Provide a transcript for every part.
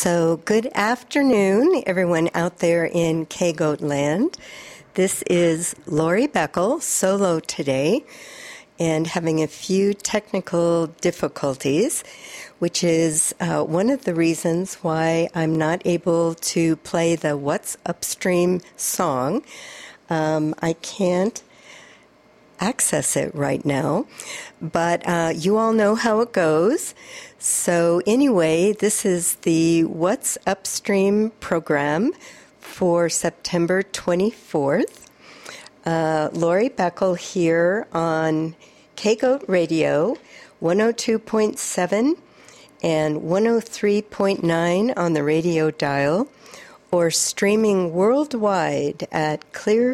So good afternoon, everyone out there in K-Goat land. This is Lori Beckel, solo today, and having a few technical difficulties, which is one of the reasons why I'm not able to play the What's Upstream song. I can't access it right now, but you all know how it goes. So anyway, this is the What's Upstream program for September 24th. Lori Beckel here on K-Goat Radio, 102.7 and 103.9 on the radio dial, or streaming worldwide at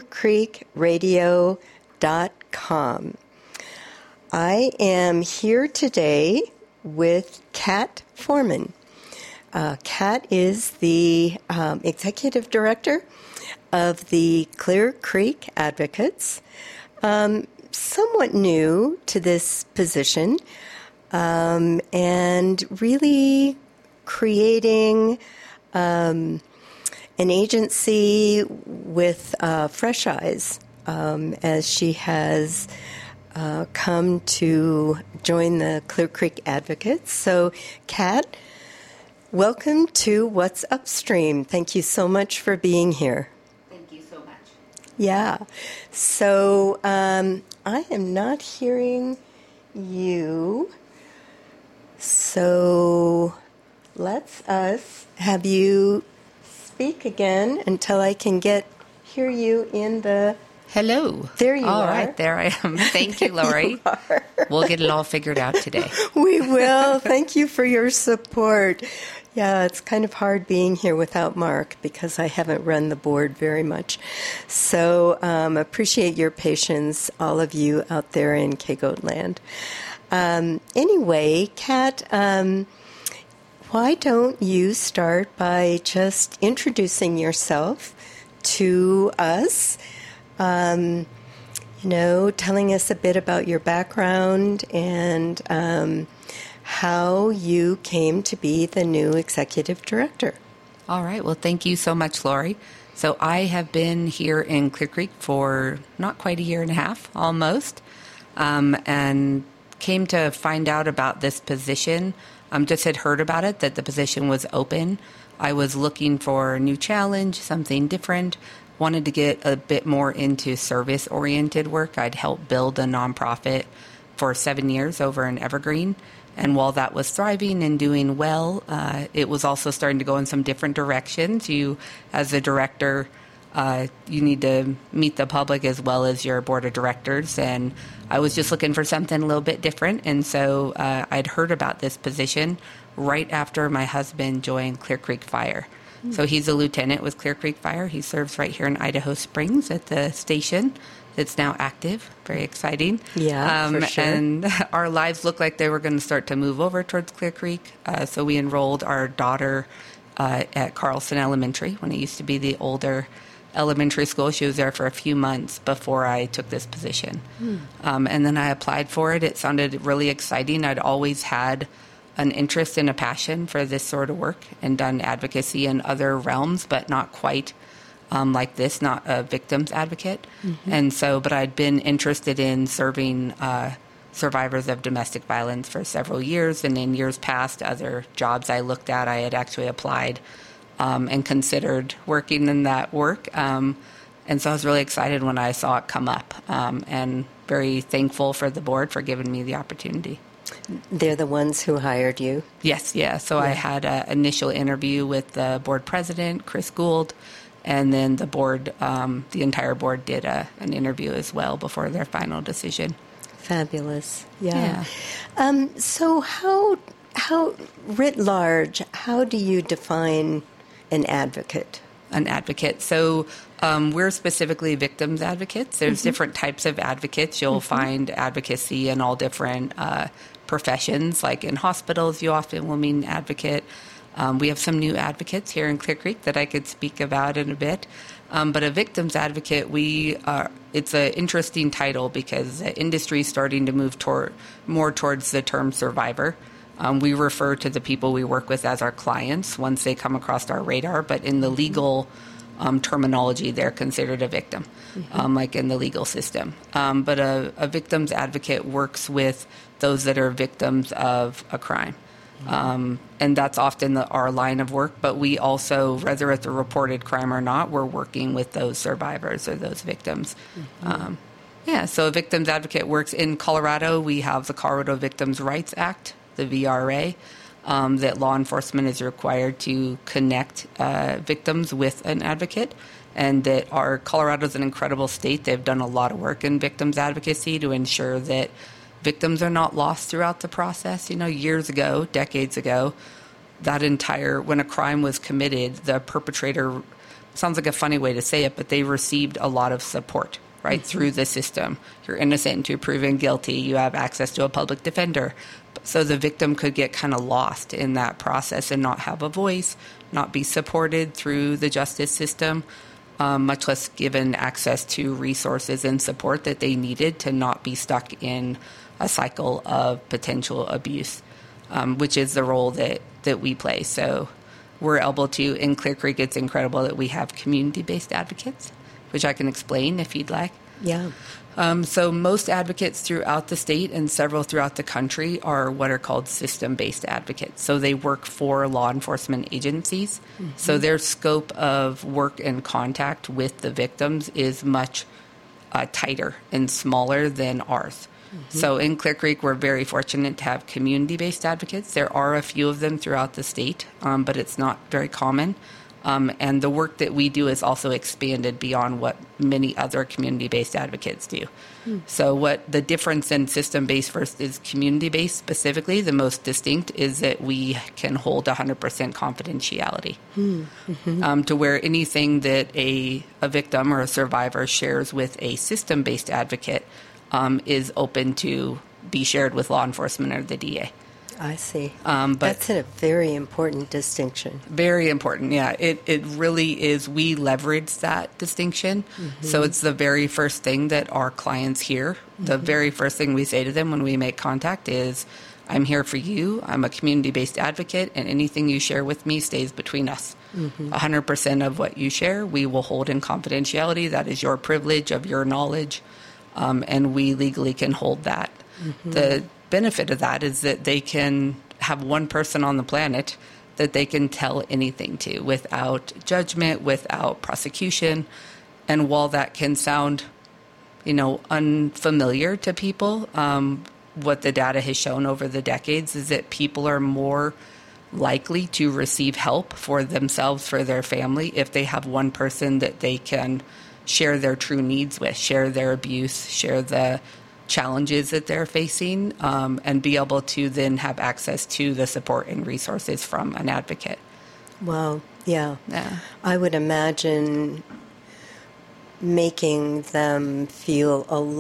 clearcreekradio.com. I am here today with Kat Foreman. Kat is the executive director of the Clear Creek Advocates, somewhat new to this position, and really creating an agency with fresh eyes as she has come to join the Clear Creek Advocates. So, Kat, welcome to What's Upstream. Thank you so much for being here. Thank you so much. Yeah. So, I am not hearing you. So, let's us have you speak again until I can hear you in the... Hello. There you are. All right, there I am. Thank you, Lori. We'll get it all figured out today. We will. Thank you for your support. Yeah, it's kind of hard being here without Mark because I haven't run the board very much. So appreciate your patience, all of you out there in K-Goat land. Anyway, Kat, why don't you start by just introducing yourself to us? Telling us a bit about your background and how you came to be the new executive director. All right. Well, thank you so much, Lori. So I have been here in Clear Creek for not quite a year and a half, almost, and came to find out about this position. Just had heard about it, that the position was open. I was looking for a new challenge, something different. Wanted to get a bit more into service-oriented work. I'd helped build a nonprofit for 7 years over in Evergreen. And while that was thriving and doing well, it was also starting to go in some different directions. You, as a director, you need to meet the public as well as your board of directors. And I was just looking for something a little bit different. And so I'd heard about this position right after my husband joined Clear Creek Fire. So he's a lieutenant with Clear Creek Fire. He serves right here in Idaho Springs at the station that's now active. Very exciting. Yeah, for sure. And our lives looked like they were going to start to move over towards Clear Creek. So we enrolled our daughter at Carlson Elementary when it used to be the older elementary school. She was there for a few months before I took this position. And then I applied for it. It sounded really exciting. I'd always had an interest and a passion for this sort of work and done advocacy in other realms, but not quite like this, not a victim's advocate. Mm-hmm. And so, but I'd been interested in serving survivors of domestic violence for several years. And in years past, other jobs I looked at, I had actually applied and considered working in that work. And so I was really excited when I saw it come up and very thankful for the board for giving me the opportunity. They're the ones who hired you? Yes, yeah. So I had an initial interview with the board president, Chris Gould, and then the board, the entire board did an interview as well before their final decision. Fabulous. Yeah. So how writ large, how do you define an advocate? An advocate. So we're specifically victims advocates. There's different types of advocates. You'll find advocacy in all different professions. Like in hospitals, you often will meet an advocate. We have some new advocates here in Clear Creek that I could speak about in a bit. But a victims advocate, it's an interesting title because the industry is starting to move more towards the term survivor. We refer to the people we work with as our clients once they come across our radar, but in the legal terminology, they're considered a victim, like in the legal system. But a victim's advocate works with those that are victims of a crime. And that's often our line of work, but we also, whether it's a reported crime or not, we're working with those survivors or those victims. So a victim's advocate works in Colorado. We have the Colorado Victims' Rights Act, the VRA, that law enforcement is required to connect victims with an advocate, and that Colorado's an incredible state. They've done a lot of work in victims advocacy to ensure that victims are not lost throughout the process. Years ago, decades ago, when a crime was committed, the perpetrator, sounds like a funny way to say it, but they received a lot of support, right, through the system. You're innocent until proven guilty. You have access to a public defender. So the victim could get kind of lost in that process and not have a voice, not be supported through the justice system, much less given access to resources and support that they needed to not be stuck in a cycle of potential abuse, which is the role that we play. So we're able to, in Clear Creek, it's incredible that we have community-based advocates, which I can explain if you'd like. Yeah. So most advocates throughout the state and several throughout the country are what are called system-based advocates. So they work for law enforcement agencies. So their scope of work and contact with the victims is much tighter and smaller than ours. So in Clear Creek, we're very fortunate to have community-based advocates. There are a few of them throughout the state, but it's not very common. And the work that we do is also expanded beyond what many other community-based advocates do. So what the difference in system-based versus community-based specifically, the most distinct, is that we can hold 100% confidentiality to where anything that a victim or a survivor shares with a system-based advocate is open to be shared with law enforcement or the DA. I see. But that's a very important distinction. Very important, yeah. It really is. We leverage that distinction. So it's the very first thing that our clients hear. The very first thing we say to them when we make contact is, I'm here for you. I'm a community-based advocate, and anything you share with me stays between us. 100% of what you share, we will hold in confidentiality. That is your privilege of your knowledge, and we legally can hold that. The benefit of that is that they can have one person on the planet that they can tell anything to without judgment, without prosecution. And while that can sound, unfamiliar to people, what the data has shown over the decades is that people are more likely to receive help for themselves, for their family, if they have one person that they can share their true needs with, share their abuse, share the challenges that they're facing, and be able to then have access to the support and resources from an advocate. Wow, yeah. I would imagine making them feel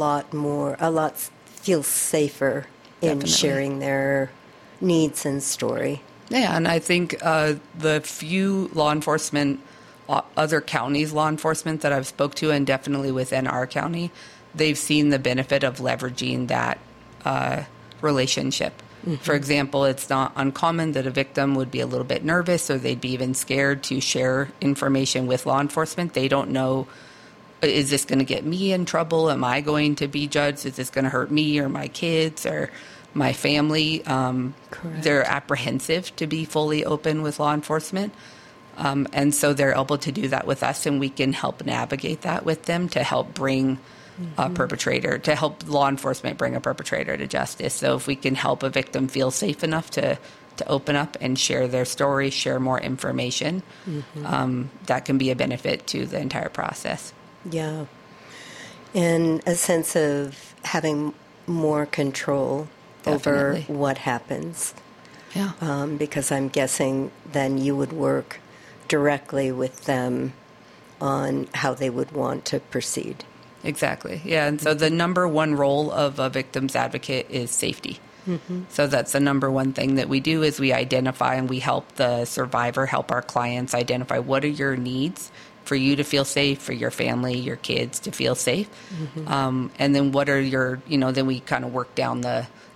feel safer in sharing their needs and story. Yeah, and I think the few law enforcement, other counties' law enforcement that I've spoke to, and definitely within our county, they've seen the benefit of leveraging that relationship. For example, it's not uncommon that a victim would be a little bit nervous or they'd be even scared to share information with law enforcement. They don't know, is this going to get me in trouble? Am I going to be judged? Is this going to hurt me or my kids or my family? They're apprehensive to be fully open with law enforcement. And so they're able to do that with us, and we can help navigate that with them to help bring a perpetrator, to help law enforcement bring a perpetrator to justice. So if we can help a victim feel safe enough to open up and share their story, share more information, that can be a benefit to the entire process. Yeah. And a sense of having more control over what happens. Yeah. Because I'm guessing then you would work directly with them on how they would want to proceed. Exactly. Yeah. And so the number one role of a victim's advocate is safety. So that's the number one thing that we do is we identify and we help the survivor, help our clients identify what are your needs for you to feel safe, for your family, your kids to feel safe. And then what are your, then we kind of work down the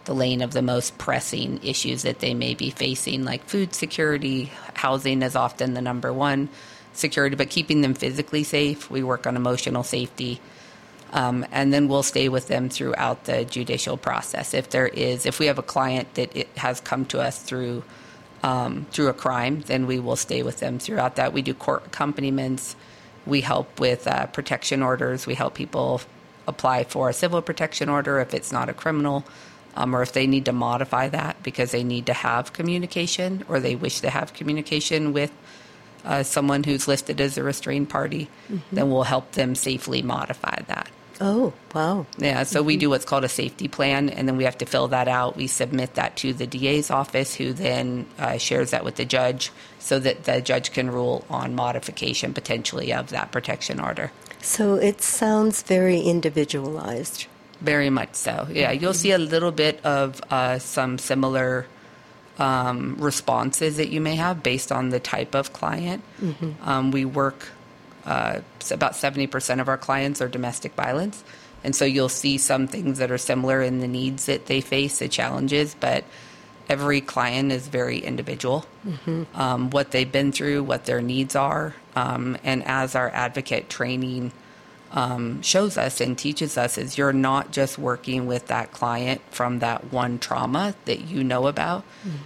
the lane of the most pressing issues that they may be facing, like food security. Housing is often the number one security, but keeping them physically safe. We work on emotional safety. And then we'll stay with them throughout the judicial process. If we have a client that it has come to us through a crime, then we will stay with them throughout that. We do court accompaniments. We help with protection orders. We help people apply for a civil protection order if it's not a criminal, or if they need to modify that because they need to have communication or they wish to have communication with someone who's listed as a restrained party, then we'll help them safely modify that. Oh, wow. Yeah, so we do what's called a safety plan, and then we have to fill that out. We submit that to the DA's office, who then shares that with the judge so that the judge can rule on modification potentially of that protection order. So it sounds very individualized. Very much so. Yeah, you'll see a little bit of some similar responses that you may have based on the type of client. We work... about 70% of our clients are domestic violence. And so you'll see some things that are similar in the needs that they face, the challenges, but every client is very individual. What they've been through, what their needs are. And as our advocate training shows us and teaches us, is you're not just working with that client from that one trauma that you know about.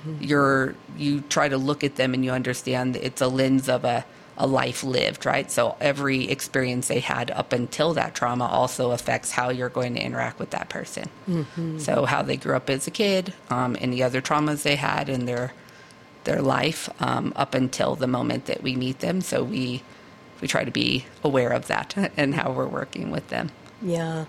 You try to look at them and you understand that it's a lens of a life lived, right? So every experience they had up until that trauma also affects how you're going to interact with that person. So how they grew up as a kid, any other traumas they had in their life up until the moment that we meet them. So we try to be aware of that and how we're working with them. Yeah.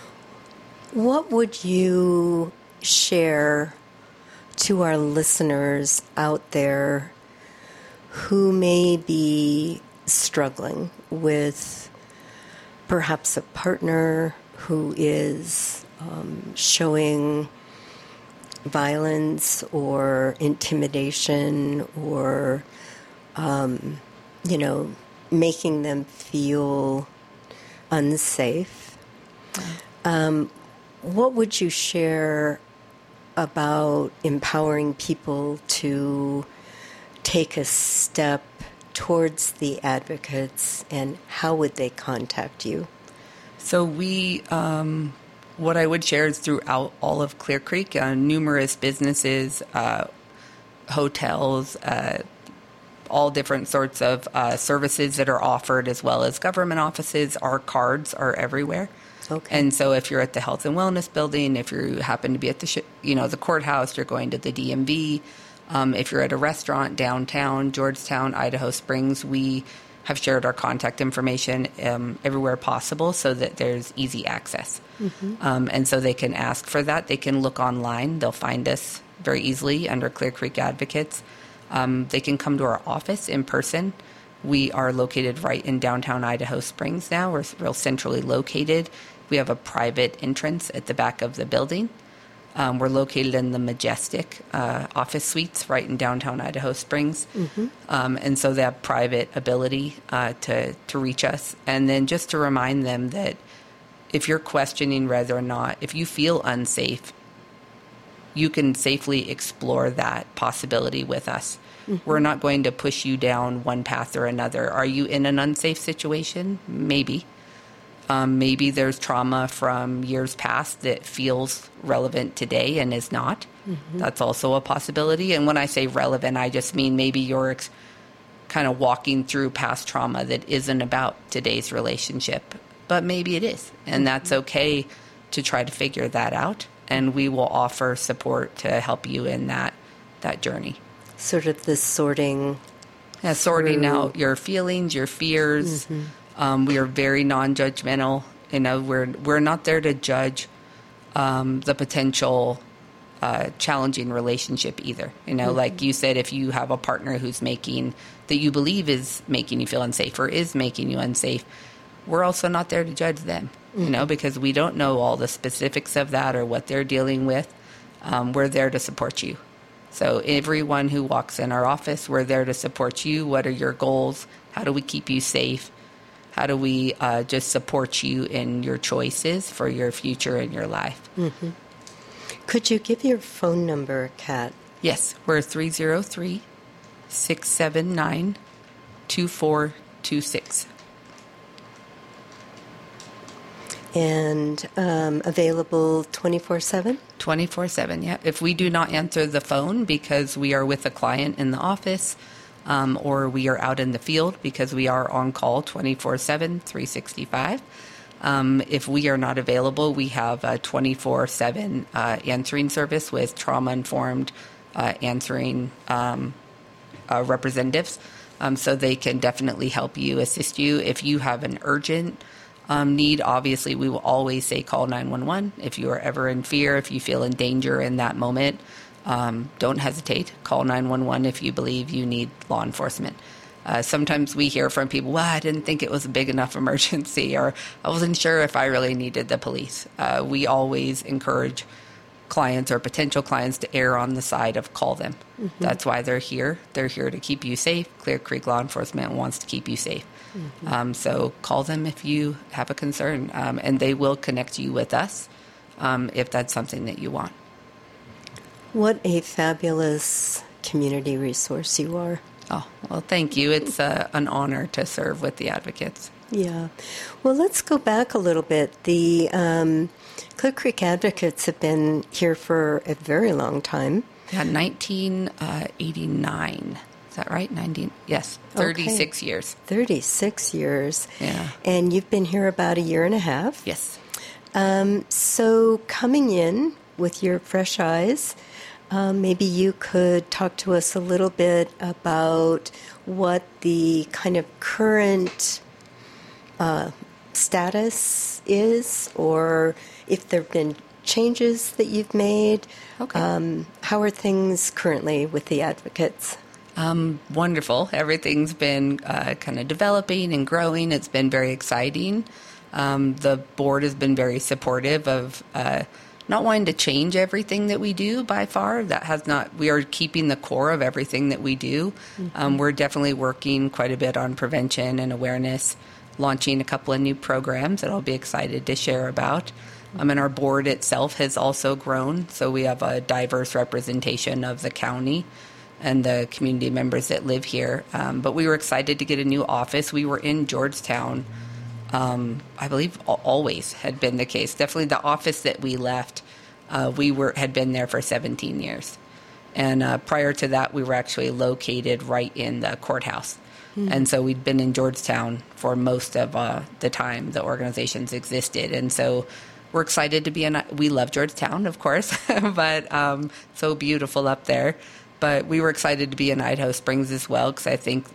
What would you share to our listeners out there who may be struggling with perhaps a partner who is showing violence or intimidation or, making them feel unsafe? What would you share about empowering people to take a step towards the advocates, and how would they contact you? So what I would share is throughout all of Clear Creek, numerous businesses, hotels, all different sorts of services that are offered, as well as government offices. Our cards are everywhere. Okay. And so if you're at the Health and Wellness Building, if you happen to be at the courthouse, you're going to the DMV. If you're at a restaurant downtown, Georgetown, Idaho Springs, we have shared our contact information everywhere possible so that there's easy access. And so they can ask for that. They can look online. They'll find us very easily under Clear Creek Advocates. They can come to our office in person. We are located right in downtown Idaho Springs now. We're real centrally located. We have a private entrance at the back of the building. We're located in the Majestic office suites right in downtown Idaho Springs. And so they have private ability to reach us. And then just to remind them that if you're questioning whether or not, if you feel unsafe, you can safely explore that possibility with us. We're not going to push you down one path or another. Are you in an unsafe situation? Maybe. Maybe there's trauma from years past that feels relevant today and is not. That's also a possibility. And when I say relevant, I just mean maybe you're kind of walking through past trauma that isn't about today's relationship, but maybe it is. And that's okay to try to figure that out. And we will offer support to help you in that journey. Sort of this sorting. Yeah, sorting out your feelings, your fears. We are very non-judgmental. We're not there to judge the potential challenging relationship either. Like you said, if you have a partner who's that you believe is making you feel unsafe or is making you unsafe, we're also not there to judge them. Because we don't know all the specifics of that or what they're dealing with. We're there to support you. So everyone who walks in our office, we're there to support you. What are your goals? How do we keep you safe? How do we just support you in your choices for your future and your life? Could you give your phone number, Kat? Yes, we're 303-679-2426. And available 24/7? 24/7, yeah. If we do not answer the phone because we are with a client in the office, or we are out in the field because we are on call 24/7, 365. If we are not available, we have a 24/7 answering service with trauma-informed answering representatives, so they can definitely help you, assist you. If you have an urgent need, obviously, we will always say call 911. If you are ever in fear, if you feel in danger in that moment, don't hesitate. Call 911 if you believe you need law enforcement. Sometimes we hear from people, well, I didn't think it was a big enough emergency, or I wasn't sure if I really needed the police. We always encourage clients or potential clients to err on the side of call them. Mm-hmm. That's why they're here. They're here to keep you safe. Clear Creek Law Enforcement wants to keep you safe. Mm-hmm. So call them if you have a concern, and they will connect you with us if that's something that you want. What a fabulous community resource you are. Oh, well, thank you. It's an honor to serve with the advocates. Yeah. Well, let's go back a little bit. The Clear Creek Advocates have been here for a very long time. Yeah, 1989. Is that right? 36 years. 36 years. Yeah. And you've been here about a year and a half. Yes. So coming in with your fresh eyes, maybe you could talk to us a little bit about what the kind of current status is, or if there have been changes that you've made. Okay. How are things currently with the advocates? Wonderful. Everything's been kind of developing and growing. It's been very exciting. The board has been very supportive of not wanting to change everything that we do by far. We are keeping the core of everything that we do. Mm-hmm. We're definitely working quite a bit on prevention and awareness, launching a couple of new programs that I'll be excited to share about. And our board itself has also grown, so we have a diverse representation of the county and the community members that live here. But we were excited to get a new office. We were in Georgetown, I believe always had been the case. Definitely the office that we left, had been there for 17 years. And prior to that, we were actually located right in the courthouse. Mm-hmm. And so we'd been in Georgetown for most of the time the organizations existed. And so we're excited to be we love Georgetown, of course, but so beautiful up there. But we were excited to be in Idaho Springs as well, because I think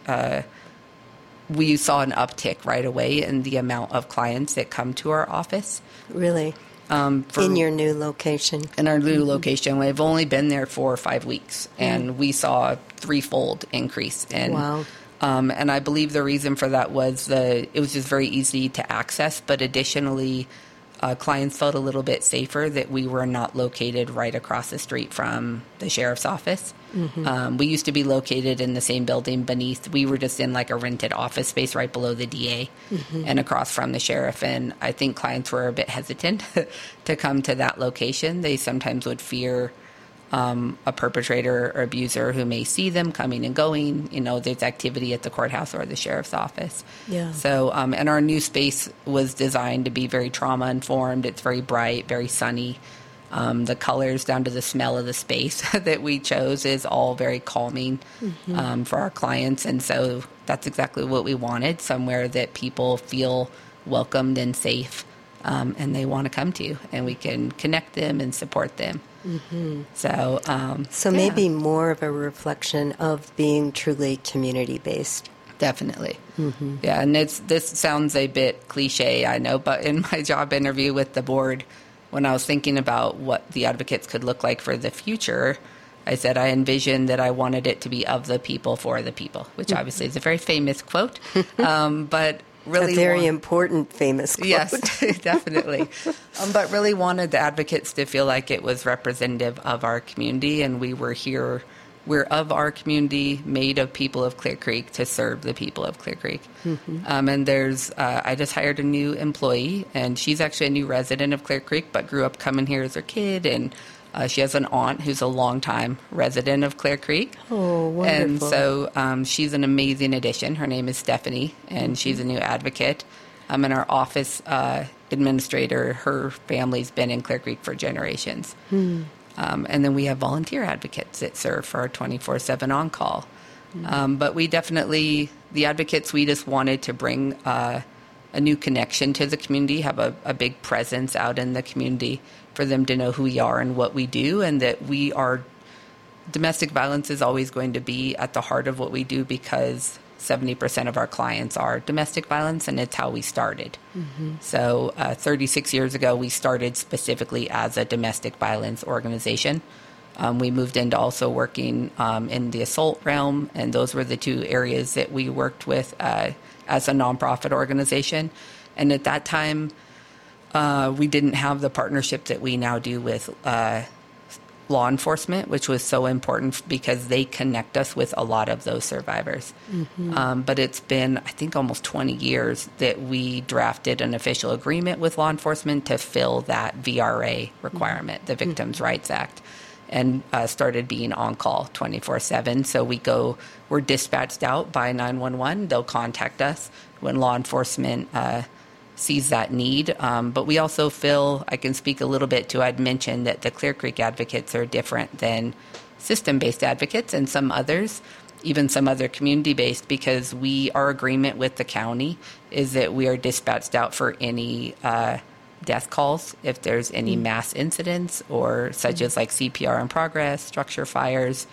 we saw an uptick right away in the amount of clients that come to our office. Really? In your new location? In our new location. We've only been there for 5 weeks, and we saw a threefold increase. Wow. And I believe the reason for that was it was just very easy to access, but additionally, clients felt a little bit safer that we were not located right across the street from the sheriff's office. Mm-hmm. We used to be located in the same building beneath. We were just in like a rented office space right below the DA, mm-hmm. and across from the sheriff. And I think clients were a bit hesitant to come to that location. They sometimes would fear a perpetrator or abuser who may see them coming and going. There's activity at the courthouse or the sheriff's office. Yeah. So, and our new space was designed to be very trauma-informed. It's very bright, very sunny. The colors down to the smell of the space that we chose is all very calming, mm-hmm. For our clients. And so that's exactly what we wanted, somewhere that people feel welcomed and safe, and they want to come to, and we can connect them and support them. Mm-hmm. So maybe more of a reflection of being truly community-based. Definitely. Mm-hmm. Yeah, and this sounds a bit cliche, I know, but in my job interview with the board, when I was thinking about what the advocates could look like for the future, I said I envisioned that I wanted it to be of the people for the people, which obviously is a very famous quote, but really a very important famous quote. Yes, definitely. But really wanted the advocates to feel like it was representative of our community, and we're of our community, made of people of Clear Creek to serve the people of Clear Creek. Mm-hmm. And I just hired a new employee, and she's actually a new resident of Clear Creek, but grew up coming here as her kid, and She has an aunt who's a longtime resident of Clear Creek. Oh, wonderful. And so she's an amazing addition. Her name is Stephanie, and she's a new advocate. And our office administrator, her family's been in Clear Creek for generations. And then we have volunteer advocates that serve for our 24/7 on-call. But we definitely, the advocates, we just wanted to bring a new connection to the community, have a big presence out in the community for them to know who we are and what we do, and that we are, domestic violence is always going to be at the heart of what we do because 70% of our clients are domestic violence, and it's how we started. So 36 years ago, we started specifically as a domestic violence organization. We moved into also working in the assault realm, and those were the two areas that we worked with as a nonprofit organization. And at that time, we didn't have the partnership that we now do with law enforcement, which was so important because they connect us with a lot of those survivors. But it's been, I think, almost 20 years that we drafted an official agreement with law enforcement to fill that VRA requirement, the Victims' Rights Act, and started being on call 24/7. So we're dispatched out by 911. They'll contact us when law enforcement sees that need. But we also feel, I can speak a little bit to, I'd mentioned that the Clear Creek advocates are different than system-based advocates and some others, even some other community-based, because our agreement with the county is that we are dispatched out for any death calls if there's any mass incidents, or such as like CPR in progress, structure fires,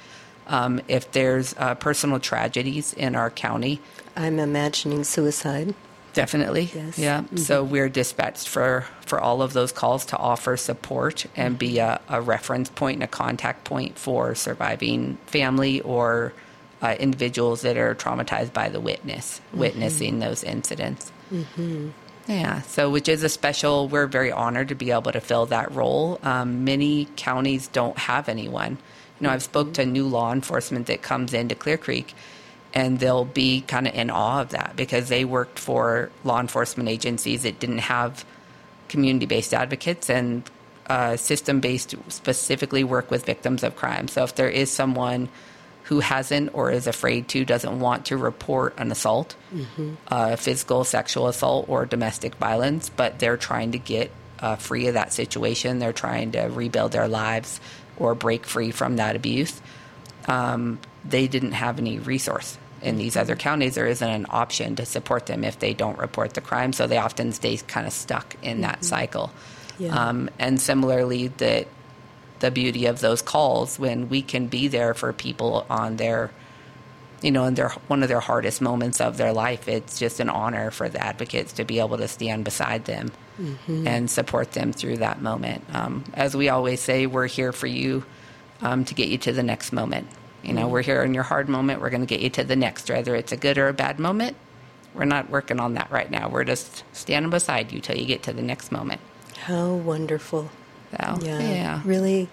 if there's personal tragedies in our county. I'm imagining suicide. Definitely. Yes. Yeah. So we're dispatched for all of those calls to offer support and be a reference point and a contact point for surviving family or individuals that are traumatized by the witnessing those incidents. Yeah. So which is we're very honored to be able to fill that role. Many counties don't have anyone. I've spoke to new law enforcement that comes into Clear Creek, and they'll be kind of in awe of that because they worked for law enforcement agencies that didn't have community-based advocates, and system-based specifically work with victims of crime. So if there is someone who hasn't or is afraid to, doesn't want to report an assault, physical, sexual assault, or domestic violence, but they're trying to get free of that situation, they're trying to rebuild their lives or break free from that abuse, they didn't have any resource. In these other counties, there isn't an option to support them if they don't report the crime, so they often stay kind of stuck in that cycle. Yeah. And similarly, the beauty of those calls, when we can be there for people on their, in one of their hardest moments of their life, it's just an honor for the advocates to be able to stand beside them and support them through that moment. As we always say, we're here for you to get you to the next moment. We're here in your hard moment. We're going to get you to the next, whether it's a good or a bad moment. We're not working on that right now. We're just standing beside you till you get to the next moment. How wonderful. So, yeah. Really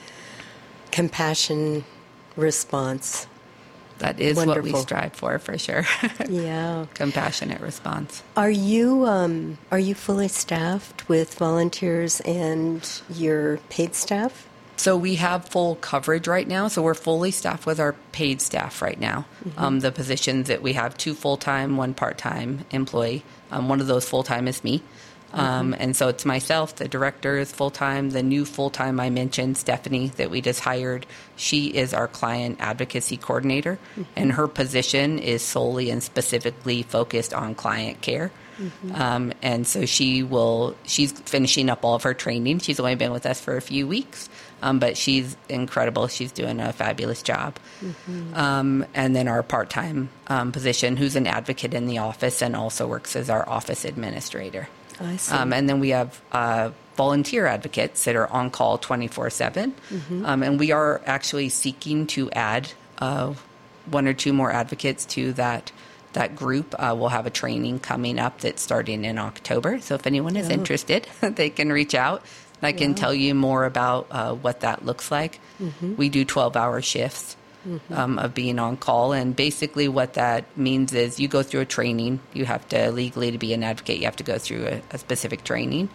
compassion response. That is wonderful. What we strive for sure. Yeah. Compassionate response. Are you fully staffed with volunteers and your paid staff? So we have full coverage right now. So we're fully staffed with our paid staff right now. The positions that we have, 2 full-time, 1 part-time employee. One of those full-time is me. And so it's myself, the director is full-time. The new full-time I mentioned, Stephanie, that we just hired, she is our client advocacy coordinator. And her position is solely and specifically focused on client care. And so she's finishing up all of her training. She's only been with us for a few weeks, but she's incredible. She's doing a fabulous job. And then our part-time position, who's an advocate in the office and also works as our office administrator. I see. And then we have volunteer advocates that are on call 24/7. And we are actually seeking to add 1 or 2 more advocates to that group. We'll have a training coming up that's starting in October. So if anyone is interested, they can reach out. I can tell you more about what that looks like. We do 12-hour shifts of being on call. And basically what that means is you go through a training. You have to, legally to be an advocate, you have to go through a specific training.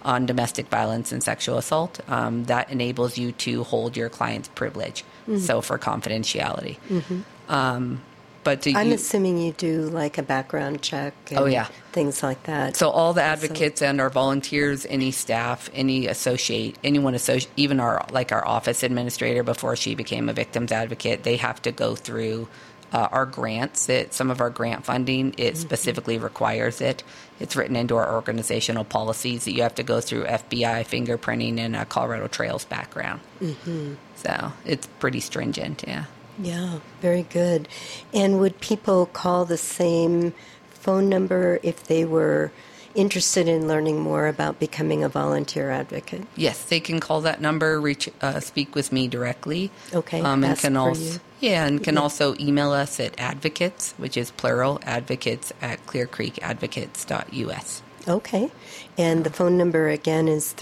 on domestic violence and sexual assault. That enables you to hold your client's privilege, so for confidentiality. But I'm assuming you do like a background check and things like that. So all the advocates and our volunteers, any staff, any associate, even our office administrator before she became a victims advocate, they have to go through our grants. Some of our grant funding, it specifically requires it. It's written into our organizational policies that you have to go through FBI fingerprinting and a Colorado Trails background. So it's pretty stringent, yeah. Yeah, very good. And would people call the same phone number if they were interested in learning more about becoming a volunteer advocate? Yes, they can call that number, speak with me directly. Okay, and can also also email us at advocates, which is plural, advocates at clearcreekadvocates.us. Okay, and the phone number again is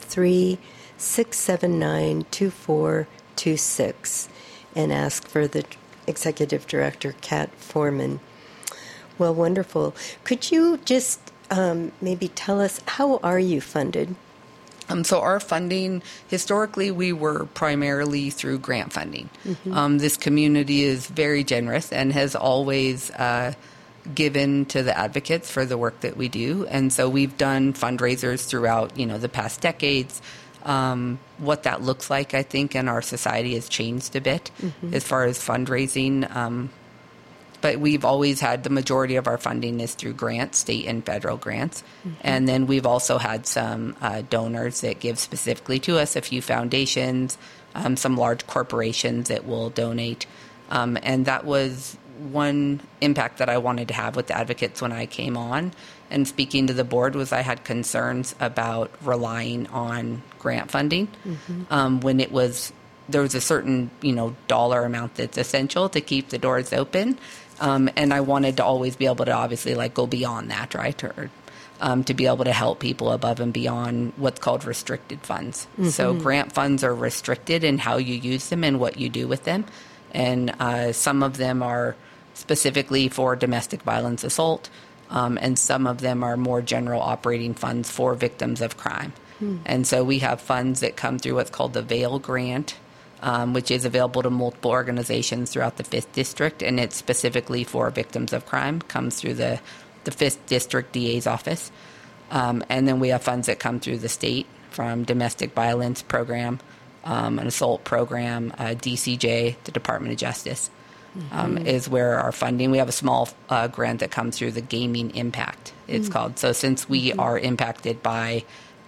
303-679-2426. And ask for the Executive Director, Kat Foreman. Well, wonderful. Could you just maybe tell us, how are you funded? So our funding, historically, we were primarily through grant funding. This community is very generous and has always given to the advocates for the work that we do. And so we've done fundraisers throughout, the past decades. What that looks like, I think, in our society has changed a bit as far as fundraising. But we've always had the majority of our funding is through grants, state and federal grants. And then we've also had some donors that give specifically to us, a few foundations, some large corporations that will donate. And that was one impact that I wanted to have with the advocates when I came on and speaking to the board was I had concerns about relying on grant funding when there was a certain dollar amount that's essential to keep the doors open, and I wanted to always be able to obviously go beyond that, right, or to be able to help people above and beyond what's called restricted funds. So grant funds are restricted in how you use them and what you do with them, and some of them are specifically for domestic violence assault. And some of them are more general operating funds for victims of crime. And so we have funds that come through what's called the VAIL grant, which is available to multiple organizations throughout the 5th District, and it's specifically for victims of crime, comes through the 5th District DA's office. And then we have funds that come through the state from domestic violence program, an assault program, DCJ, the Department of Justice. Is where our funding. We have a small grant that comes through the Gaming Impact, it's called. So since we are impacted by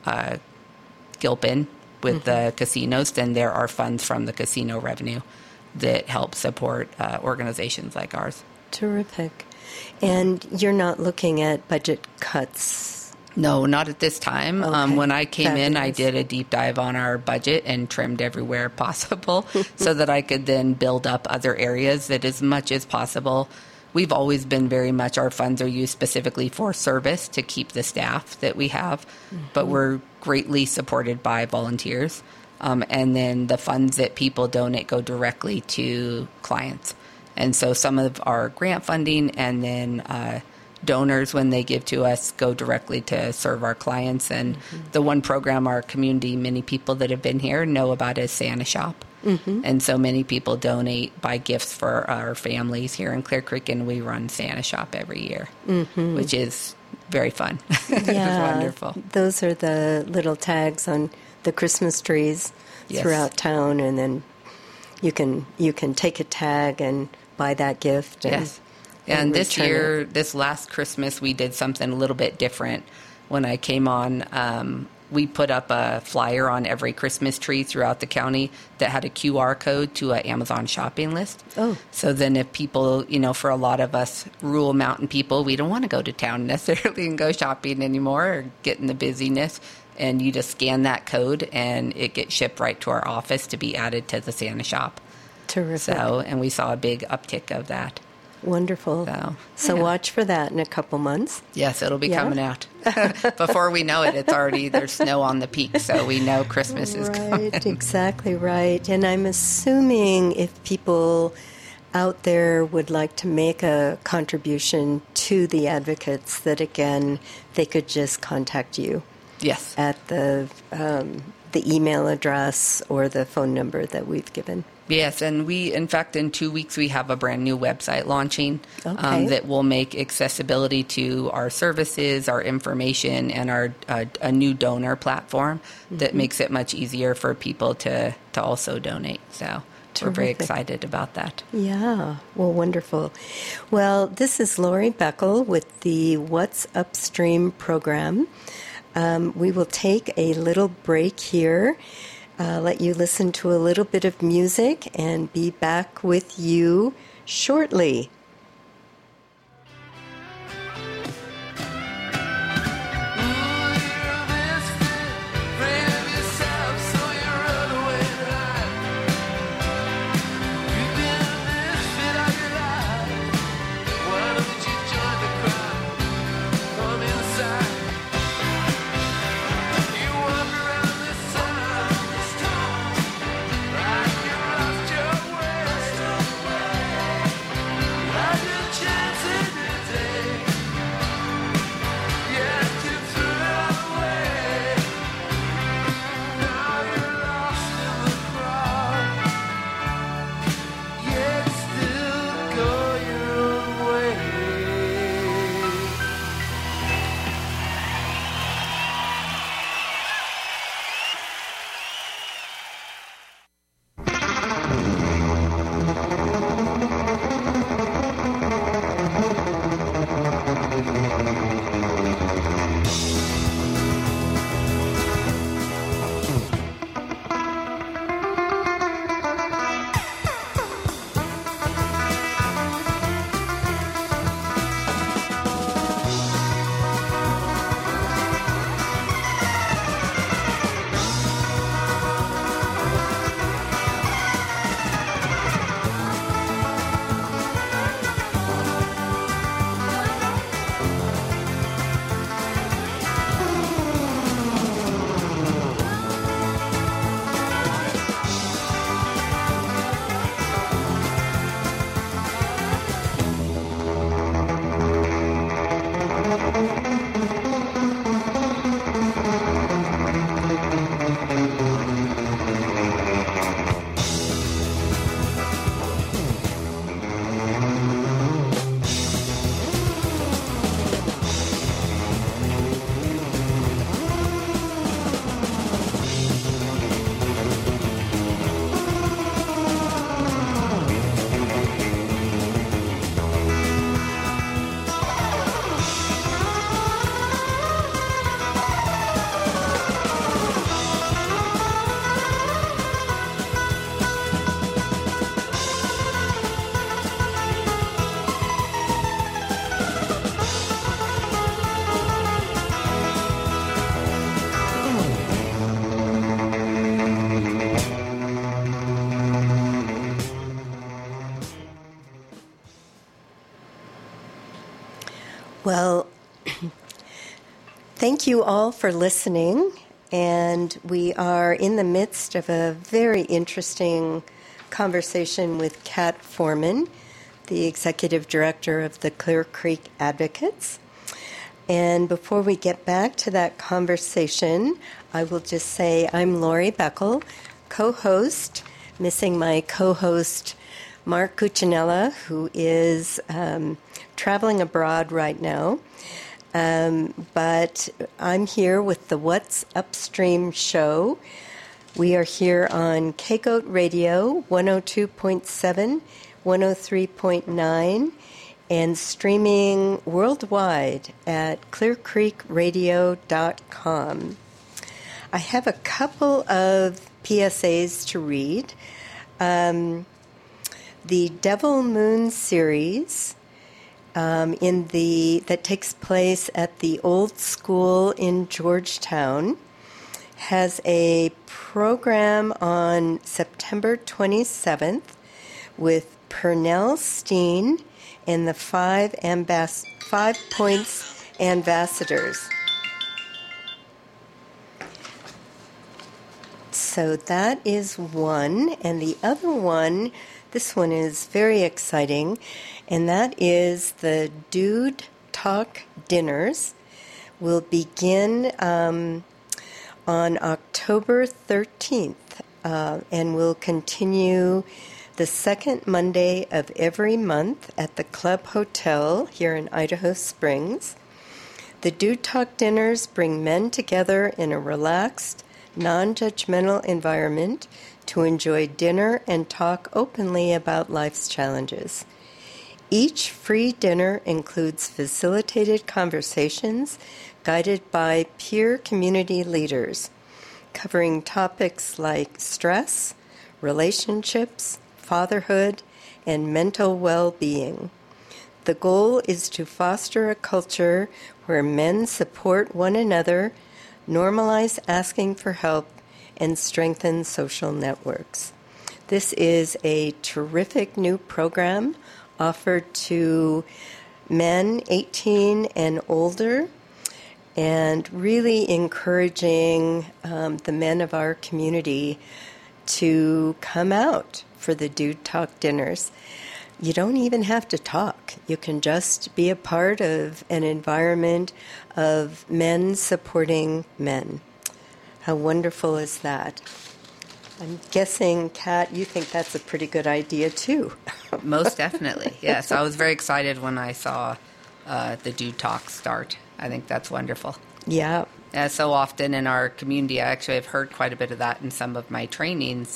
Gilpin with the casinos, then there are funds from the casino revenue that help support organizations like ours. Terrific. And you're not looking at budget cuts? No, not at this time. Okay. When I came in, I did a deep dive on our budget and trimmed everywhere possible so that I could then build up other areas that as much as possible. We've always been very much, our funds are used specifically for service to keep the staff that we have, but we're greatly supported by volunteers. And then the funds that people donate go directly to clients. And so some of our grant funding and then donors, when they give to us, go directly to serve our clients. And the one program our community, many people that have been here know about is Santa Shop. And so many people donate, buy gifts for our families here in Clear Creek, and we run Santa Shop every year, which is very fun. It's wonderful. Those are the little tags on the Christmas trees throughout town, and then you can take a tag and buy that gift. And this year, this last Christmas, we did something a little bit different. When I came on, we put up a flyer on every Christmas tree throughout the county that had a QR code to an Amazon shopping list. Oh. So then if people, for a lot of us rural mountain people, we don't want to go to town necessarily and go shopping anymore or get in the busyness. And you just scan that code and it gets shipped right to our office to be added to the Santa Shop. Terrific. And we saw a big uptick of that. Wonderful. So watch for that in a couple months. Yes, it'll be coming out. Before we know it, there's snow on the peak, so we know Christmas is coming. Right, exactly right. And I'm assuming if people out there would like to make a contribution to the advocates, that again, they could just contact you. Yes. at the email address or the phone number that we've given. Yes, and in fact, in 2 weeks, we have a brand new website launching that will make accessibility to our services, our information, and a new donor platform that makes it much easier for people to also donate. So we're very excited about that. Yeah, well, wonderful. Well, this is Lori Beckel with the What's Upstream program. We will take a little break here. Let you listen to a little bit of music and be back with you shortly. Well, thank you all for listening, and we are in the midst of a very interesting conversation with Kat Foreman, the Executive Director of the Clear Creek Advocates. And before we get back to that conversation, I will just say I'm Lori Beckel, co-host, missing my co-host Mark Cuccinella, who is traveling abroad right now. But I'm here with the What's Upstream show. We are here on KGOAT Radio 102.7, 103.9, and streaming worldwide at clearcreekradio.com. I have a couple of PSAs to read. The Devil Moon series that takes place at the Old School in Georgetown has a program on September 27th with Pernell Steen and the 5 Points Ambassadors. So that is one, and the other one, this one is very exciting, and that is the Dude Talk Dinners, will begin on October 13th and will continue the second Monday of every month at the Club Hotel here in Idaho Springs. The Dude Talk dinners bring men together in a relaxed, non-judgmental environment to enjoy dinner and talk openly about life's challenges. Each free dinner includes facilitated conversations guided by peer community leaders, covering topics like stress, relationships, fatherhood, and mental well-being. The goal is to foster a culture where men support one another, normalize asking for help, and strengthen social networks. This is a terrific new program offered to men 18 and older, and really encouraging the men of our community to come out for the Dude Talk dinners. You don't even have to talk. You can just be a part of an environment of men supporting men. How wonderful is that? I'm guessing, Kat, you think that's a pretty good idea, too. Most definitely, yes. I was very excited when I saw the Dude Talk start. I think that's wonderful. Yeah. So often in our community, I actually have heard quite a bit of that in some of my trainings.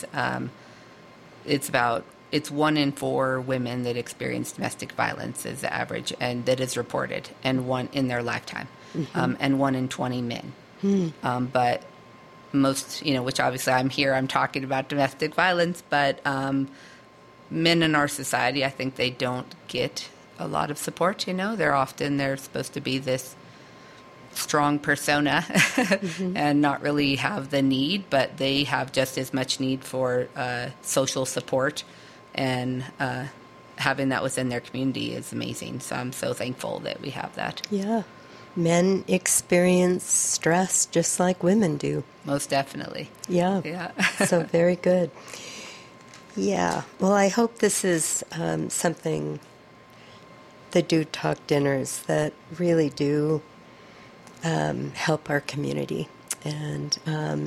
It's 1 in 4 women that experience domestic violence is the average, and that is reported, and 1 in their lifetime, and 1 in 20 men. But most, which obviously I'm talking about domestic violence, but men in our society, I think they don't get a lot of support. They're supposed to be this strong persona and not really have the need, but they have just as much need for social support, and having that within their community is amazing. So I'm so thankful that we have that. Yeah. Men experience stress just like women do. Most definitely. Yeah. So very good. Yeah. Well, I hope this is something, the Dude Talk dinners, that really do help our community. And,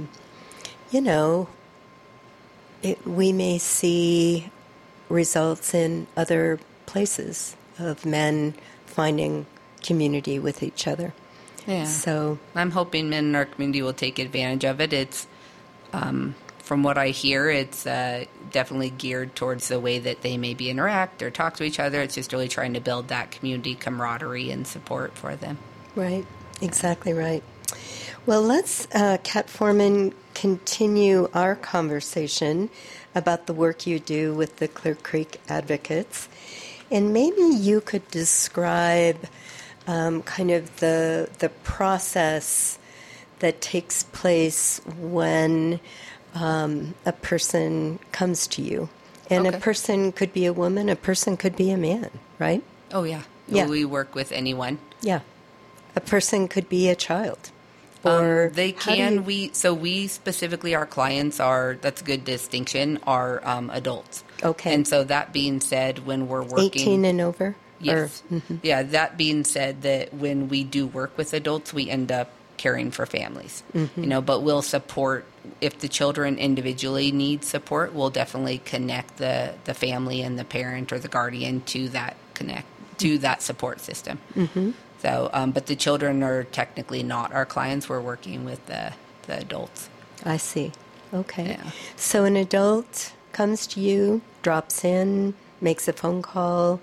we may see results in other places of men finding community with each other. Yeah. So I'm hoping men in our community will take advantage of it. It's, from what I hear, it's definitely geared towards the way that they maybe interact or talk to each other. It's just really trying to build that community camaraderie and support for them. Right. Exactly right. Well, let's, Kat Foreman, continue our conversation about the work you do with the Clear Creek Advocates. And maybe you could describe kind of the process that takes place when a person comes to you. And Okay. A person could be a woman, a person could be a man, right? Oh, yeah. Yeah. We work with anyone. Yeah. A person could be a child. Or they how do can. you- We specifically, our clients are, that's a good distinction, are adults. Okay. And so that being said, when we're working... 18 and over? Yes. Or, Yeah, that being said, that when we do work with adults, we end up caring for families. But we'll support, if the children individually need support, we'll definitely connect the family and the parent or the guardian to that support system. So, but the children are technically not our clients. We're working with the adults. I see. Okay. Yeah. So an adult comes to you, drops in, makes a phone call,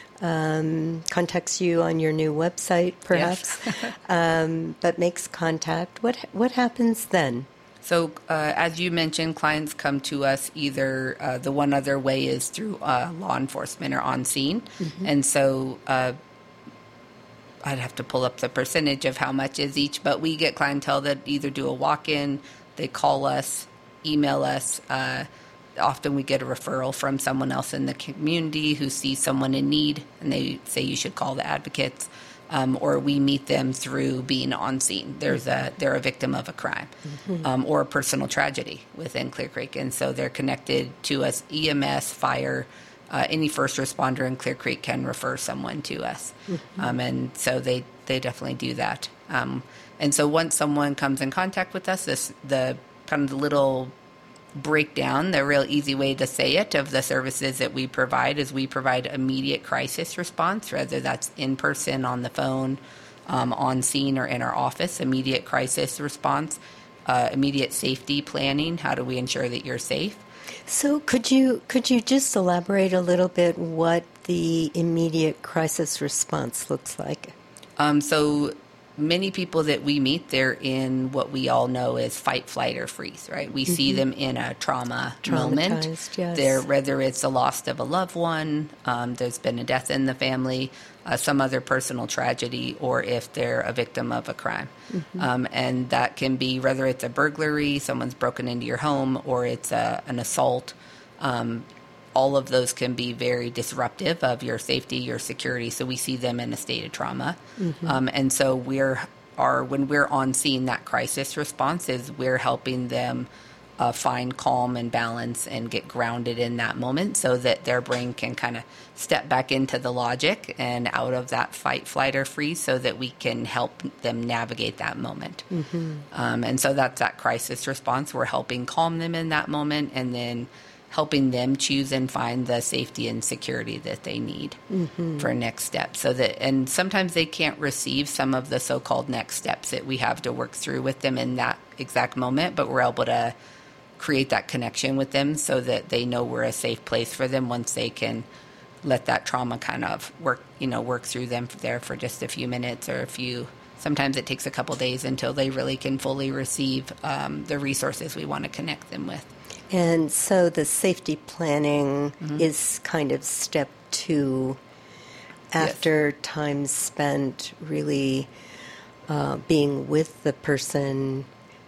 contacts you on your new website, perhaps, but makes contact. What happens then? So, as you mentioned, clients come to us either, the one other way is through law enforcement or on scene. And so I'd have to pull up the percentage of how much is each, but we get clientele that either do a walk-in, they call us, email us. Often we get a referral from someone else in the community who sees someone in need, and they say you should call the advocates. Or we meet them through being on scene. They're a victim of a crime or a personal tragedy within Clear Creek, and so they're connected to us. EMS, fire, any first responder in Clear Creek can refer someone to us, and so they definitely do that. And so once someone comes in contact with us, the kind of the little breakdown, the real easy way to say it, of the services that we provide is we provide immediate crisis response, whether that's in person, on the phone, on scene, or in our office. Immediate crisis response, immediate safety planning. How do we ensure that you're safe? So could you just elaborate a little bit what the immediate crisis response looks like? So many people that we meet, they're in what we all know as fight, flight, or freeze, right? We see them in a trauma moment. Yes. They're, whether it's the loss of a loved one, there's been a death in the family, some other personal tragedy, or if they're a victim of a crime. And that can be whether it's a burglary, someone's broken into your home, or it's an assault. All of those can be very disruptive of your safety, your security. So we see them in a state of trauma. And so when we're on scene, that crisis response is we're helping them find calm and balance and get grounded in that moment so that their brain can kind of step back into the logic and out of that fight, flight, or freeze so that we can help them navigate that moment. And so that's that crisis response. We're helping calm them in that moment and then helping them choose and find the safety and security that they need for next steps. So that, and sometimes they can't receive some of the so-called next steps that we have to work through with them in that exact moment, but we're able to create that connection with them so that they know we're a safe place for them once they can let that trauma kind of work through them there for just a few minutes or sometimes it takes a couple days until they really can fully receive the resources we want to connect them with. And so the safety planning is kind of step 2 after time spent really being with the person,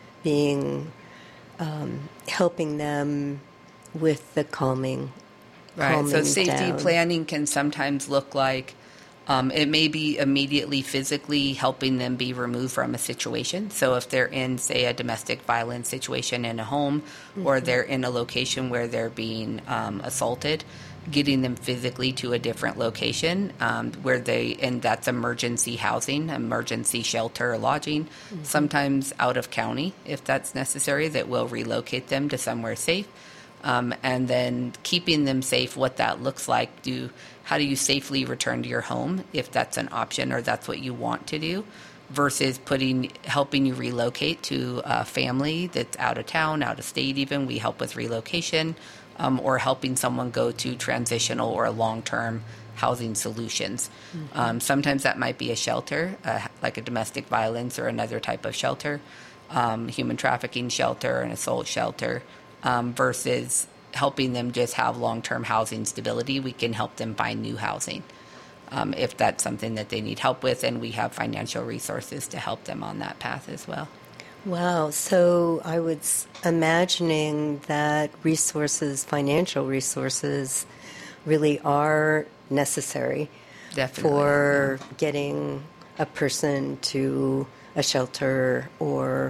helping them with the calming. Right. So safety down. Planning can sometimes look like it may be immediately physically helping them be removed from a situation. So if they're in, say, a domestic violence situation in a home or they're in a location where they're being assaulted, getting them physically to a different location and that's emergency housing, emergency shelter or lodging, sometimes out of county if that's necessary, that will relocate them to somewhere safe. And then keeping them safe, what that looks like. How do you safely return to your home if that's an option or that's what you want to do, versus helping you relocate to a family that's out of town, out of state even. We help with relocation or helping someone go to transitional or long-term housing solutions. Sometimes that might be a shelter, like a domestic violence or another type of shelter, human trafficking shelter, an assault shelter, versus helping them just have long-term housing stability. We can help them find new housing if that's something that they need help with, and we have financial resources to help them on that path as well. Wow. So I was imagining that financial resources, really are necessary for getting a person to a shelter or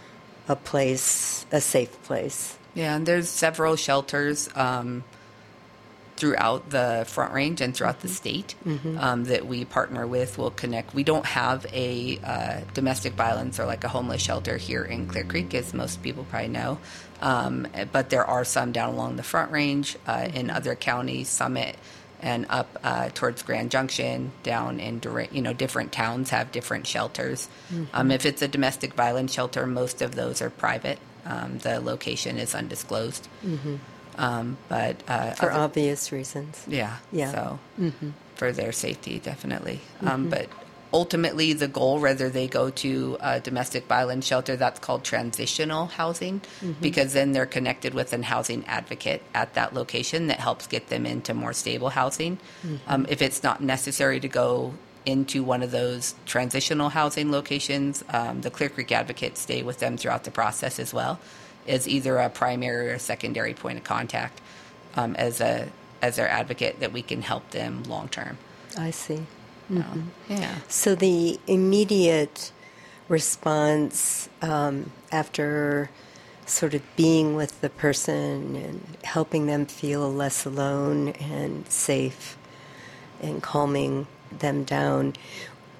a safe place. Yeah, and there's several shelters throughout the Front Range and throughout the state that we partner with. We'll connect. We don't have a domestic violence or like a homeless shelter here in Clear Creek, as most people probably know. But there are some down along the Front Range in other counties, Summit and up towards Grand Junction, down in different towns have different shelters. If it's a domestic violence shelter, most of those are private. The location is undisclosed. But for obvious reasons. Yeah. So for their safety, definitely. But ultimately, the goal, whether they go to a domestic violence shelter, that's called transitional housing, because then they're connected with a housing advocate at that location that helps get them into more stable housing. If it's not necessary to go into one of those transitional housing locations, the Clear Creek advocates stay with them throughout the process as well, as either a primary or secondary point of contact as their advocate, that we can help them long term. I see. Yeah. So the immediate response after sort of being with the person and helping them feel less alone and safe and calming them down,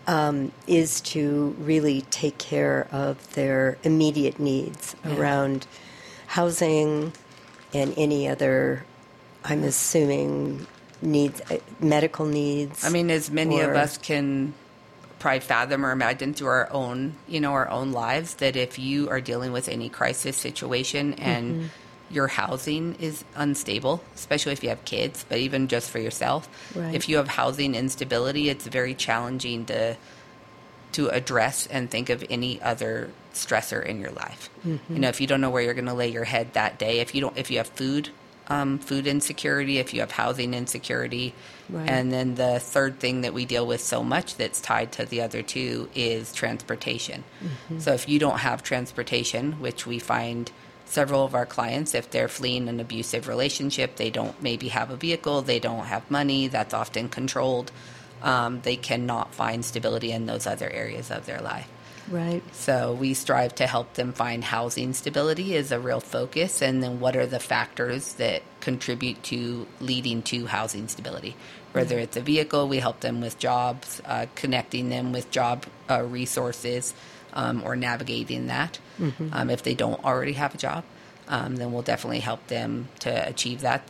is to really take care of their immediate needs around housing and any other, I'm assuming, needs, medical needs. I mean, as many of us can probably fathom or imagine through our own, our own lives, that if you are dealing with any crisis situation and your housing is unstable, especially if you have kids, but even just for yourself, if you have housing instability, it's very challenging to address and think of any other stressor in your life. If you don't know where you're going to lay your head that day, if you have food insecurity, if you have housing insecurity, and then the third thing that we deal with so much that's tied to the other two is transportation. So if you don't have transportation, which we find several of our clients, if they're fleeing an abusive relationship, they don't maybe have a vehicle, they don't have money, that's often controlled. They cannot find stability in those other areas of their life. Right. So we strive to help them find housing stability is a real focus, and then what are the factors that contribute to leading to housing stability. Whether it's a vehicle, we help them with jobs, connecting them with job resources, or navigating that. If they don't already have a job, then we'll definitely help them to achieve that,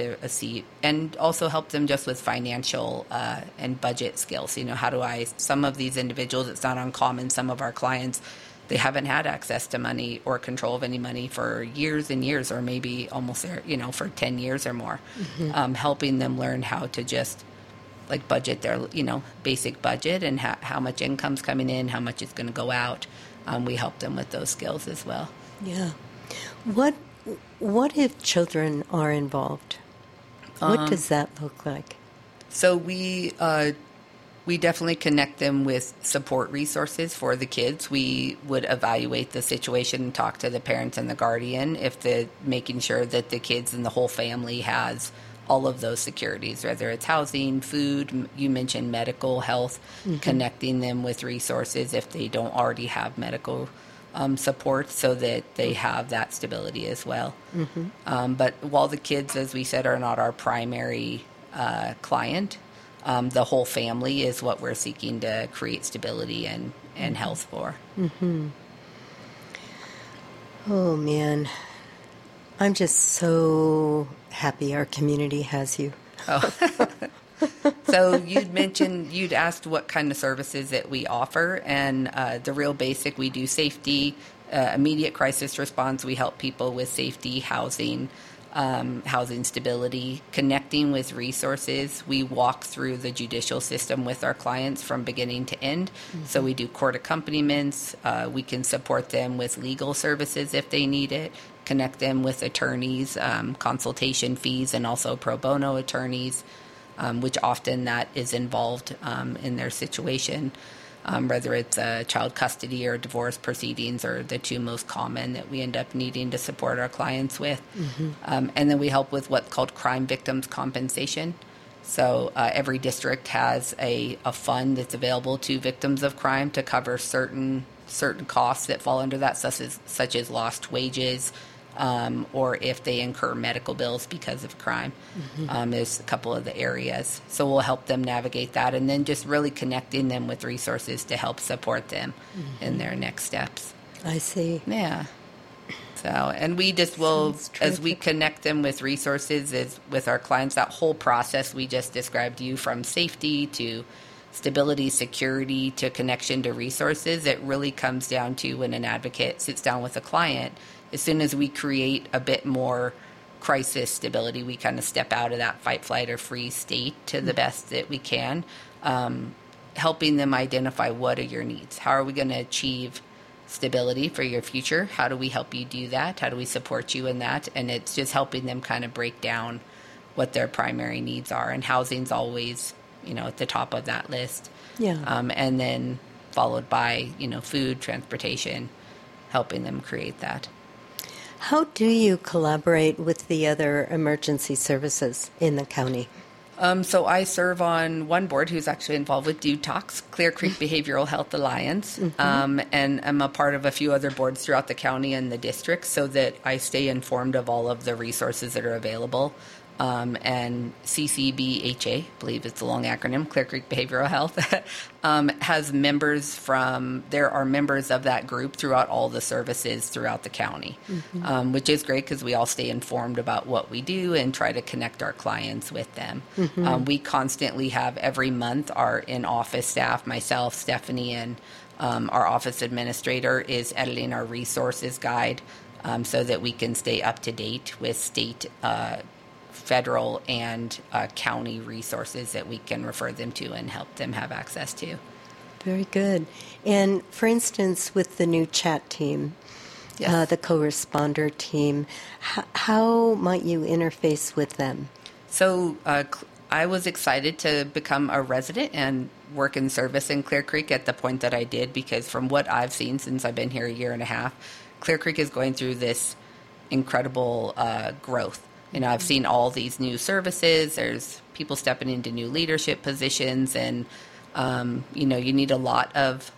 and also help them just with financial and budget skills. Some of these individuals, it's not uncommon, some of our clients, they haven't had access to money or control of any money for years and years, or maybe almost, for 10 years or more. Helping them learn how to just budget their, basic budget and how much income's coming in, how much is going to go out. We help them with those skills as well. Yeah. What if children are involved? What does that look like? So we definitely connect them with support resources for the kids. We would evaluate the situation and talk to the parents and the guardian making sure that the kids and the whole family has all of those securities, whether it's housing, food, you mentioned medical, health, connecting them with resources if they don't already have medical support, so that they have that stability as well. But while the kids, as we said, are not our primary client, the whole family is what we're seeking to create stability and health for. Oh, man. I'm just so happy our community has you. So you'd asked what kind of services that we offer, and the real basic, we do safety, immediate crisis response. We help people with safety, housing stability, connecting with resources. We walk through the judicial system with our clients from beginning to end. So we do court accompaniments. We can support them with legal services if they need it, connect them with attorneys, consultation fees, and also pro bono attorneys, which often that is involved in their situation. Whether it's child custody or divorce proceedings are the two most common that we end up needing to support our clients with. And then we help with what's called crime victims compensation. So every district has a fund that's available to victims of crime to cover certain costs that fall under that, such as lost wages, or if they incur medical bills because of crime. There's a couple of the areas. So we'll help them navigate that, and then just really connecting them with resources to help support them in their next steps. I see. Yeah. So, and we just will, as we connect them with resources, with our clients, that whole process we just described to you, from safety to stability, security, to connection to resources, it really comes down to when an advocate sits down with a client. As soon as we create a bit more crisis stability, we kind of step out of that fight, flight, or freeze state to the best that we can, helping them identify what are your needs. How are we going to achieve stability for your future? How do we help you do that? How do we support you in that? And it's just helping them kind of break down what their primary needs are. And housing's always, at the top of that list. Yeah. And then followed by, food, transportation, helping them create that. How do you collaborate with the other emergency services in the county? So I serve on one board who's actually involved with DUTALKS, Clear Creek Behavioral Health Alliance, and I'm a part of a few other boards throughout the county and the district, so that I stay informed of all of the resources that are available. and CCBHA, I believe it's a long acronym, Clear Creek Behavioral Health, has members there are members of that group throughout all the services throughout the county, which is great because we all stay informed about what we do and try to connect our clients with them. We constantly have every month our in-office staff, myself, Stephanie, and our office administrator is editing our resources guide so that we can stay up to date with state federal and county resources that we can refer them to and help them have access to. Very good. And for instance, with the new chat team, Yes. the co-responder team, how might you interface with them? So I was excited to become a resident and work in service in Clear Creek at the point that I did, because from what I've seen since I've been here a year and a half, Clear Creek is going through this incredible growth. I've seen all these new services. There's people stepping into new leadership positions, and you need a lot of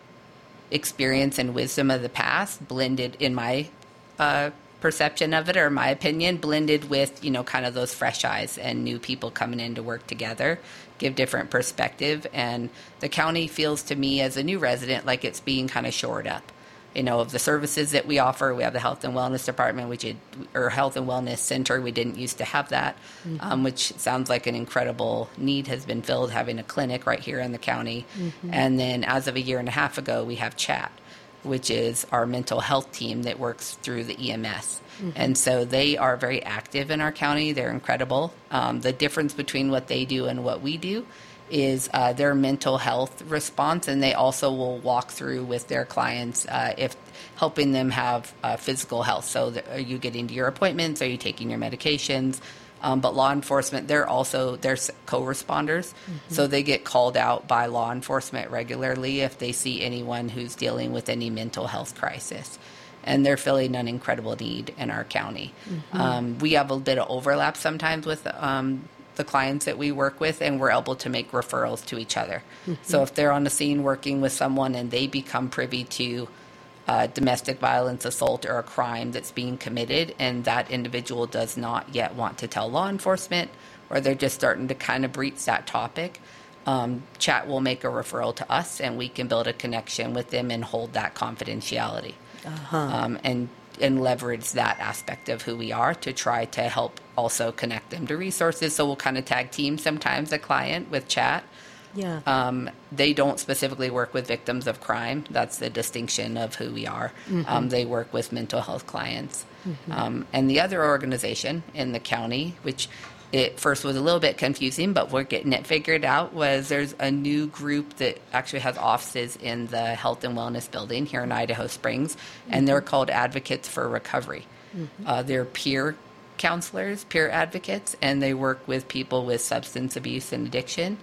experience and wisdom of the past blended, in my perception of it, or my opinion, blended with kind of those fresh eyes and new people coming in to work together, give different perspective. And the county feels to me as a new resident like it's being kind of shored up. Of the services that we offer, we have the Health and Wellness Department, or Health and Wellness Center. We didn't used to have that, which sounds like an incredible need has been filled, having a clinic right here in the county. And then as of a year and a half ago, we have CHAT, which is our mental health team that works through the EMS. And so they are very active in our county. They're incredible. The difference between what they do and what we do is their mental health response, and they also will walk through with their clients if helping them have physical health. So are you getting to your appointments? Are you taking your medications? But law enforcement, they're co-responders, so they get called out by law enforcement regularly if they see anyone who's dealing with any mental health crisis. And they're filling an incredible need in our county. We have a bit of overlap sometimes with the clients that we work with, and we're able to make referrals to each other. So if they're on the scene working with someone and they become privy to domestic violence, assault, or a crime that's being committed, and that individual does not yet want to tell law enforcement, or they're just starting to kind of breach that topic, CHAT will make a referral to us, and we can build a connection with them and hold that confidentiality. And leverage that aspect of who we are to try to help also connect them to resources. So we'll kind of tag team sometimes a client with CHAT. They don't specifically work with victims of crime. That's the distinction of who we are. They work with mental health clients. And the other organization in the county, which it first was a little bit confusing, but we're getting it figured out, was there's a new group that actually has offices in the Health and Wellness building here in Idaho Springs, and they're called Advocates for Recovery. They're peer counselors, peer advocates, and they work with people with substance abuse and addiction.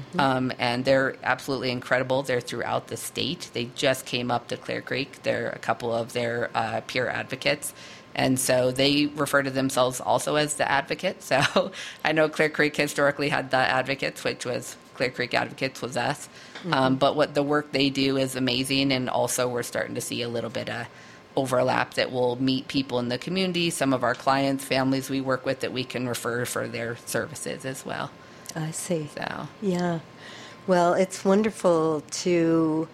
And they're absolutely incredible. They're throughout the state. They just came up to Clear Creek. They're a couple of their peer advocates. And so they refer to themselves also as the Advocates. So I know Clear Creek historically had the Advocates, which was Clear Creek Advocates was us. But what the work they do is amazing. And also we're starting to see a little bit of overlap that will meet people in the community, some of our clients, families we work with that we can refer for their services as well. I see. So yeah. Well, it's wonderful to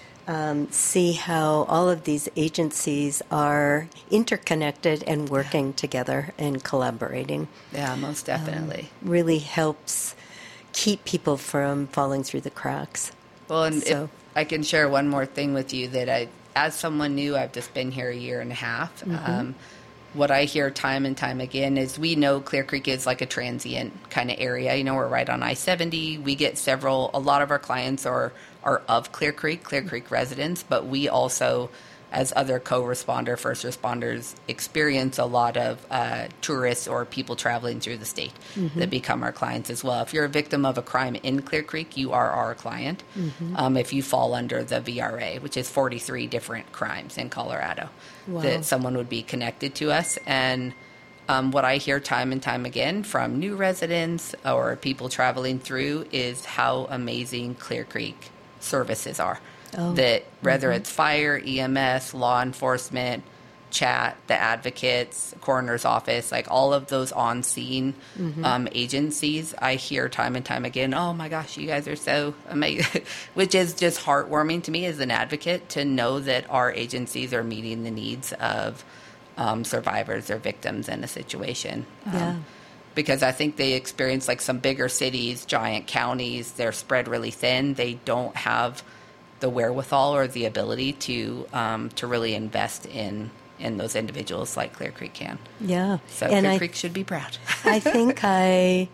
see how all of these agencies are interconnected and working together and collaborating. Yeah, most definitely. Really helps keep people from falling through the cracks. Well, and if I can share one more thing with you that as someone new, I've just been here a year and a half. What I hear time and time again is we know Clear Creek is like a transient kind of area. We're right on I-70. We get a lot of our clients are of Clear Creek residents, but we also, as other co-responder, first responders, experience a lot of tourists or people traveling through the state that become our clients as well. If you're a victim of a crime in Clear Creek, you are our client. If you fall under the VRA, which is 43 different crimes in Colorado, that someone would be connected to us. And what I hear time and time again from new residents or people traveling through is how amazing Clear Creek services are. That whether it's fire, EMS, law enforcement, chat, the advocates, coroner's office, like all of those on-scene agencies, I hear time and time again, oh my gosh, you guys are so amazing, which is just heartwarming to me as an advocate to know that our agencies are meeting the needs of survivors or victims in a situation. Yeah. Because I think they experience like some bigger cities, giant counties, they're spread really thin. They don't have the wherewithal or the ability to really invest in those individuals like Clear Creek can. Yeah. So Clear Creek should be proud. I think I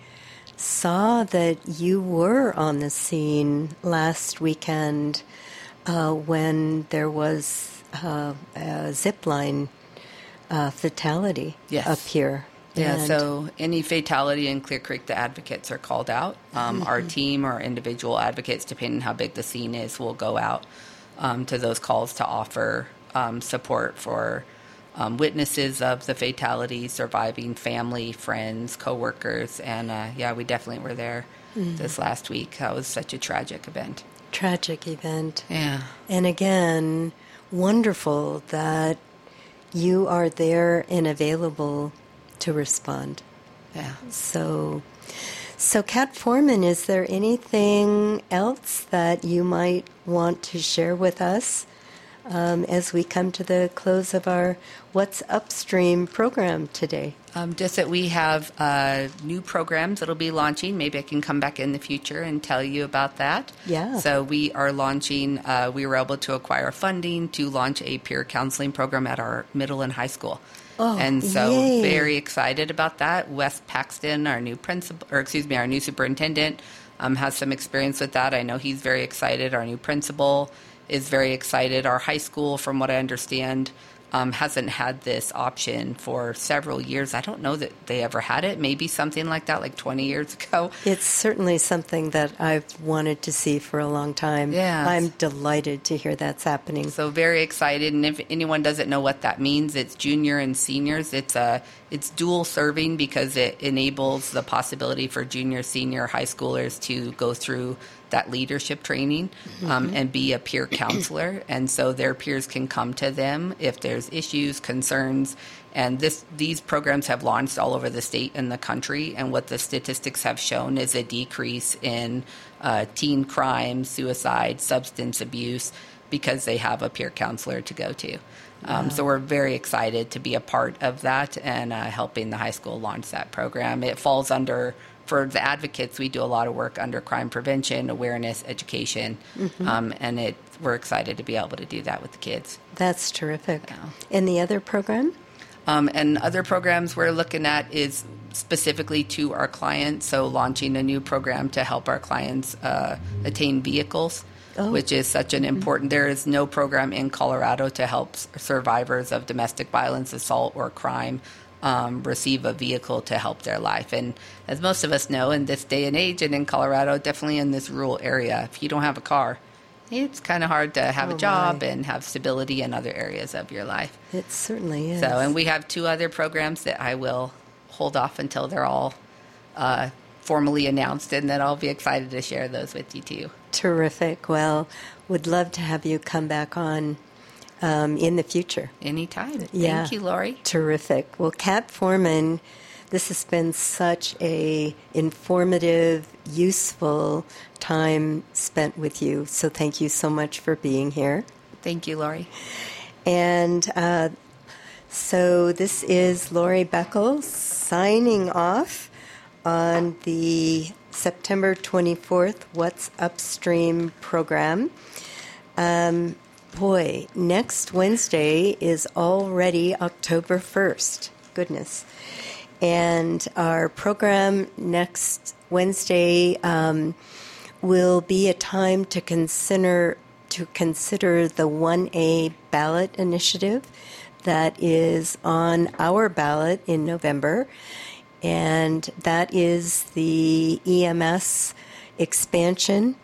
saw that you were on the scene last weekend when there was a zipline fatality up here. Yeah, so any fatality in Clear Creek, the advocates are called out. Our team or individual advocates, depending on how big the scene is, will go out to those calls to offer support for witnesses of the fatality, surviving family, friends, coworkers. And, we definitely were there this last week. That was such a tragic event. Tragic event. Yeah. And again, wonderful that you are there and available to respond. Yeah. So Kat Foreman, is there anything else that you might want to share with us as we come to the close of our What's Upstream program today? Just that we have new programs that'll be launching. Maybe I can come back in the future and tell you about that. Yeah. So we are launching, we were able to acquire funding to launch a peer counseling program at our middle and high school. Oh, and so yay. Very excited about that. Wes Paxton, our new our new superintendent, has some experience with that. I know he's very excited. Our new principal is very excited. Our high school, from what I understand, hasn't had this option for several years. I don't know that they ever had it. Maybe something like that, like 20 years ago. It's certainly something that I've wanted to see for a long time. Yeah. I'm delighted to hear that's happening. So very excited. And if anyone doesn't know what that means, it's junior and seniors. It's dual serving because it enables the possibility for junior, senior high schoolers to go through that leadership training and be a peer counselor. And so their peers can come to them if there's issues, concerns. And these programs have launched all over the state and the country. And what the statistics have shown is a decrease in teen crime, suicide, substance abuse, because they have a peer counselor to go to. So we're very excited to be a part of that and helping the high school launch that program. It falls under, for the advocates, we do a lot of work under crime prevention, awareness, education, and we're excited to be able to do that with the kids. That's terrific. Yeah. And the other program? And other programs we're looking at is specifically to our clients, so launching a new program to help our clients attain vehicles. Which is such an important, there is no program in Colorado to help survivors of domestic violence, assault, or crime receive a vehicle to help their life. And as most of us know, in this day and age, and in Colorado, definitely in this rural area, if you don't have a car, it's kind of hard to have a job and have stability in other areas of your life. It certainly is. So, and we have 2 other programs that I will hold off until they're all formally announced, and then I'll be excited to share those with you too. Terrific. Well, would love to have you come back on in the future. Anytime. Yeah. Thank you, Lori. Terrific. Well, Kat Foreman, this has been such a informative, useful time spent with you. So thank you so much for being here. Thank you, Lori. And so this is Lori Beckel signing off on the September 24th What's Upstream program. Next Wednesday is already October 1st. Goodness. And our program next Wednesday will be a time to consider the 1A ballot initiative that is on our ballot in November. And that is the EMS expansion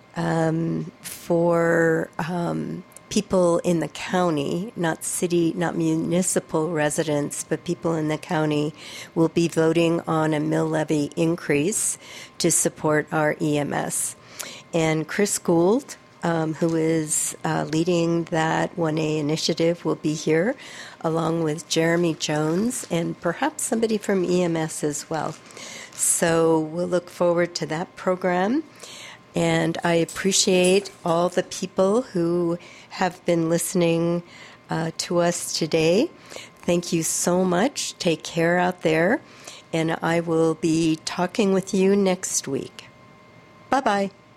for people in the county, not municipal residents, but people in the county will be voting on a mill levy increase to support our EMS. And Chris Gould who is leading that 1A initiative, will be here, along with Jeremy Jones and perhaps somebody from EMS as well. So we'll look forward to that program. And I appreciate all the people who have been listening to us today. Thank you so much. Take care out there. And I will be talking with you next week. Bye-bye.